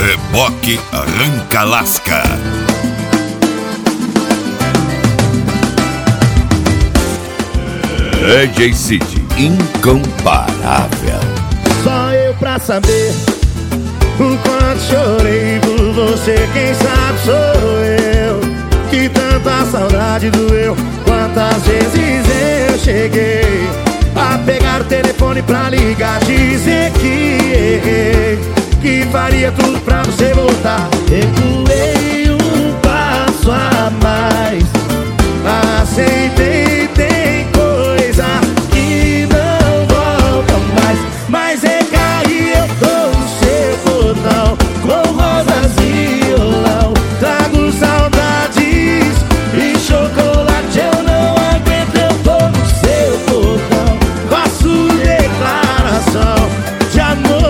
Reboque Arranca Lasca. DJ City, incomparável. Só eu pra saber o quanto chorei por você. Quem sabe sou eu, que tanta saudade doeu. Quantas vezes eu cheguei a pegar o telefone pra ligar, dizer que errei, que faria tudo pra você voltar. Recuei um passo a mais, aceitei, tem coisa que não volta mais. Mas recaí, eu tô no seu portão, com rosas e violão. Trago saudades e chocolate, eu não aguento, eu tô no seu portão. Faço declaração de amor.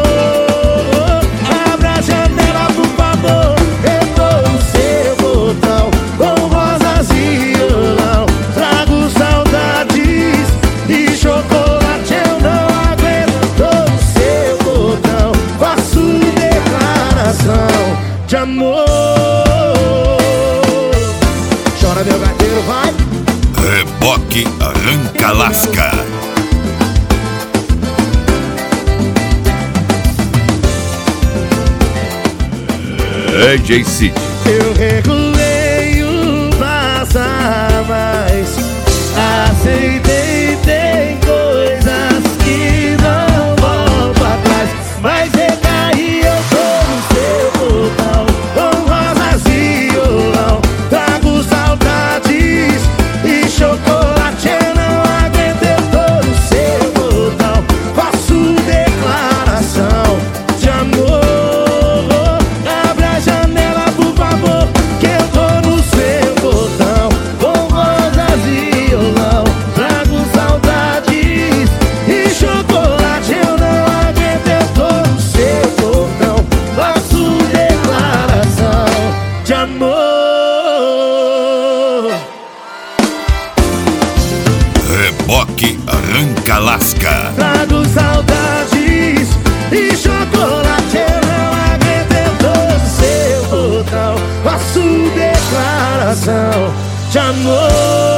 De amor. Chora meu gaiteiro, vai. Reboque Arranca Lasca. DJ City. Eu regulei um passo a mais, aceitei, tem coisas que não voltam atrás. Mas recaí, eu tô no seu portão, com rosas e violão. Trago saudades e chocolate, eu não aguento, eu tô no seu portão. Faço declaração de amor. Abre a janela, por favor, que eu tô no seu portão, com rosas e violão. Trago saudades e chocolate, eu não aguento, eu tô no seu portão. Faço declaração de amor. Reboque Arranca Lasca. Trago saudades e chocolate, eu não aguento, eu tô no seu portão. Faço declaração de amor.